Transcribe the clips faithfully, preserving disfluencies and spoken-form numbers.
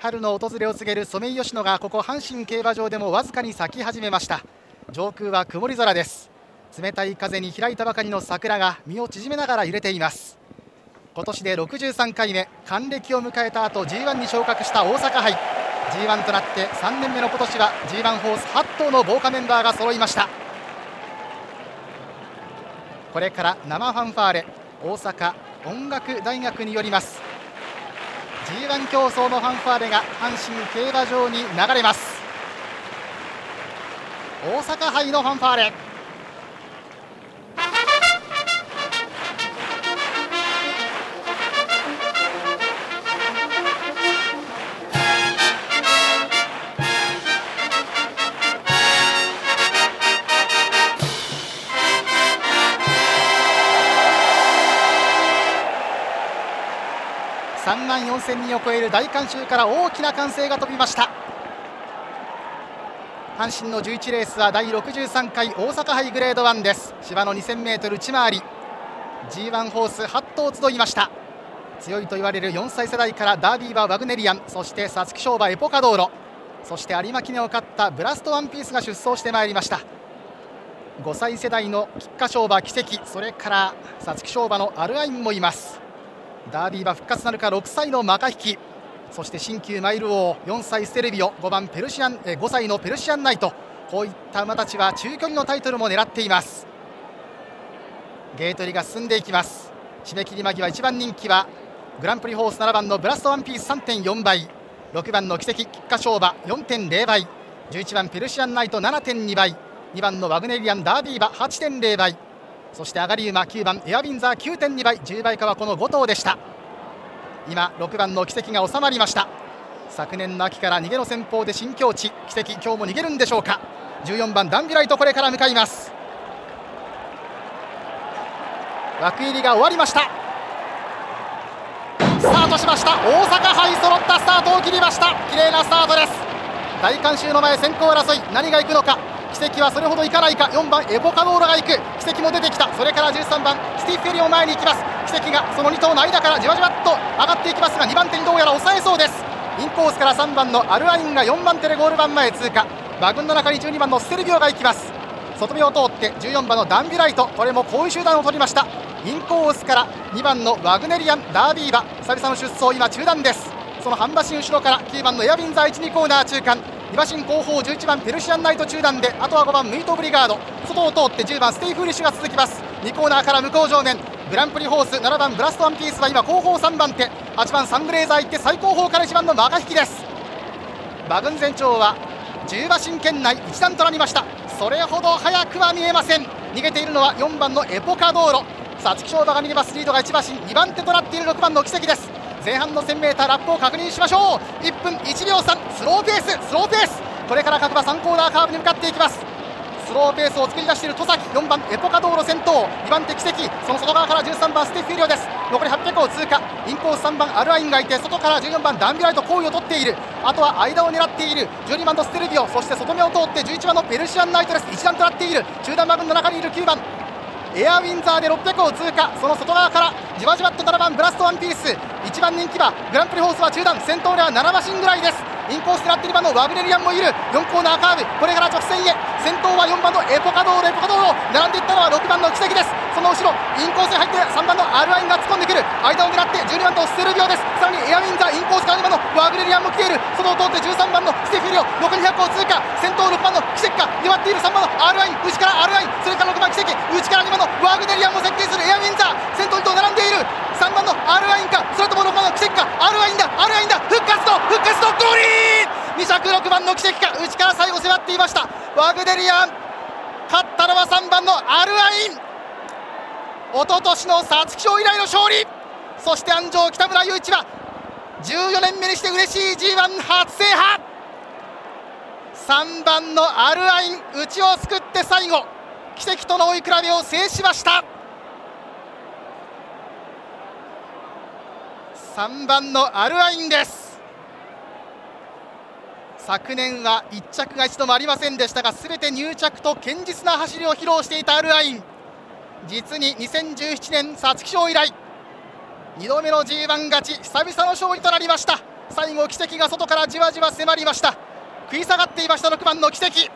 春の訪れを告げるソメイヨシノがここ阪神競馬場でもわずかに咲き始めました。上空は曇り空です。冷たい風に開いたばかりの桜が身を縮めながら揺れています。今年でろくじゅうさんかいめ、還暦を迎えた後 ジーワン に昇格した大阪杯。 ジーワン となってさんねんめの今年は ジーワン ホースはち頭の豪華メンバーが揃いました。これから生ファンファーレ、大阪音楽大学によります。 ジーワン 競争のファンファーレが阪神競馬場に流れます。大阪杯のファンファーレ。さんまんよんせんにんを超える大観衆から大きな歓声が飛びました。阪神のじゅういちレースはだいろくじゅうさんかい大阪杯グレードワンです。芝の にせんメートル 内回り ジーワン ホースはち頭集いました。強いと言われるよんさい世代からダービー馬ワグネリアン、そして皐月賞馬エポカドーロ、そして有馬記念を勝ったブラストワンピースが出走してまいりました。ごさい世代の菊花賞馬奇跡、それから皐月賞馬のアルアインもいます。ダービー馬復活なるかろくさいのマカヒキ、そして新旧マイル王よんさいステレビオ、ごばんペルシアンえごさいのペルシアンナイト、こういった馬たちは中距離のタイトルも狙っています。ゲート入りが進んでいきます。締め切り間際いちばん人気はグランプリホースななばんのブラストワンピース さんてんよんばい、ろくばんの奇跡菊花賞馬 よんてんゼロばい、じゅういちばんペルシアンナイト ななてんにばい、にばんのワグネリアンダービー馬 はちてんゼロばい、そして上がり馬きゅうばんエアウィンザー きゅうてんにばい、じゅうばいかはこのご頭でした。今ろくばんの奇跡が収まりました。昨年の秋から逃げの戦法で新境地、奇跡今日も逃げるんでしょうか。じゅうよんばんダンビライトこれから向かいます。枠入りが終わりました。スタートしました。大阪杯揃ったスタートを切りました。綺麗なスタートです。大観衆の前先行争い、何が行くのか。奇跡はそれほどいかないか。よんばんエポカドーロが行く。奇跡も出てきた。それからじゅうさんばんスティーフ・フェリオ前に行きます。奇跡がそのに頭の間からじわじわっと上がっていきますが、にばん手にどうやら抑えそうです。インコースからさんばんのアルアインがよんばん手でゴール板前通過。馬群の中にじゅうにばんのステルビオが行きます。外目を通ってじゅうよんばんのダンビライト、これも好位集団を取りました。インコースからにばんのワグネリアンダービー馬、久々の出走、今中段です。その半馬身後ろからきゅうばんのエアウィンザーいち、にコーナー中間、に馬身後方じゅういちばんペルシアンナイト中段で、あとはごばんミートブリガード、外を通ってじゅうばんステイフーリッシュが続きます。にコーナーから向こう上面グランプリホースななばんブラストワンピースは今後方さんばん手、はちばんサンブレーザー行って最後方からいちばんのマカヒキです。馬群全長はじゅう馬身圏内一段となりました。それほど速くは見えません。逃げているのはよんばんのエポカドーロ、皐月賞馬が逃げます。リードがいち馬身、にばん手となっているろくばんの奇跡です。前半の せんメーター ラップを確認しましょう。いっぷんいちびょうさん、スローペーススローペース、これから各馬さんコーナーカーブに向かっていきます。スローペースを作り出している戸崎、よんばんエポカドーロ先頭、にばん手奇跡、その外側からじゅうさんばんスティッフィリオです。残りはっぴゃくを通過。インコースさんばんアルアインがいて、外からじゅうよんばんダンビライト好位を取っている。あとは間を狙っているじゅうにばんのステルビオ、そして外目を通ってじゅういちばんのペルシアンナイトです。一段となっている。中段馬群の中にいるきゅうばんエアウィンザーでろっぴゃくを通過。その外側からじわじわっとななばんブラストワンピース、いちばん人気馬グランプリホースは中段、先頭ではなな馬身ぐらいです。インコース狙ってにばんのワグネリアンもいる。よんコーナーカーブ、これから直線へ。先頭はよんばんのエポカドーロエポカドーロ、並んでいったのはろくばんの奇跡です。その後ろインコースに入ってさんばんのアルアインが突っ込んでくる。間を狙ってじゅうにばんとステルビオです。さらにエアウィンザー、インコースからにばんのワグネリアンも来ている。外を通ってじゅうさんばんのステフィリオ、残りにひゃくを通過。先頭ろくばんの奇跡か粘っているさんばんのアルアイン、内からアルアイン、それからろくばん奇跡、内からにばんのワグネリアンも接近する。エアウィンザー先頭にと並んでいる。さんばんのアルアインか、それともろくばんの奇跡か。アルアインだアルアインだ、復活と復活とゴーリー、に着ろくばんの奇跡か。内から最後迫っていましたワグネリアン、勝ったのはさんばんのアルアイン。一昨年の皐月賞以来の勝利。そして安城北村雄一はじゅうよねんめにして嬉しい ジーワン 初制覇。さんばんのアルアイン、内をすくって最後奇跡との追い比べを制しました。さんばんのアルアインです。昨年はいっ着が一度もありませんでしたが、すべて入着と堅実な走りを披露していたアルアイン、実ににせんじゅうななねん皐月賞以来にどめの ジーワン 勝ち、久々の勝利となりました。 最後奇跡が外からじわじわ迫りました。食い下がっていましたろくばんの奇跡。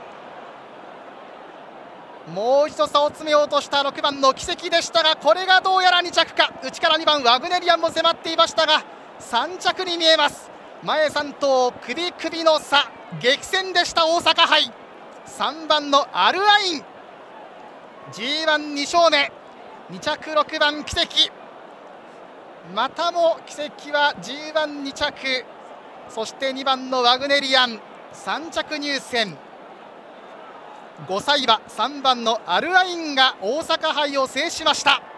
もう一度差を詰めようとしたろくばんの奇跡でしたが、これがどうやらに着か。内からにばんワグネリアンも迫っていましたがさん着に見えます。前さん頭首首の差、激戦でした大阪杯。さんばんのアルアイン ジーワンに 勝目、に着ろくばん奇跡、またも奇跡は ジーワンに 着、そしてにばんのワグネリアンさん着入線。ごさい馬さんばんのアルアインが大阪杯を制しました。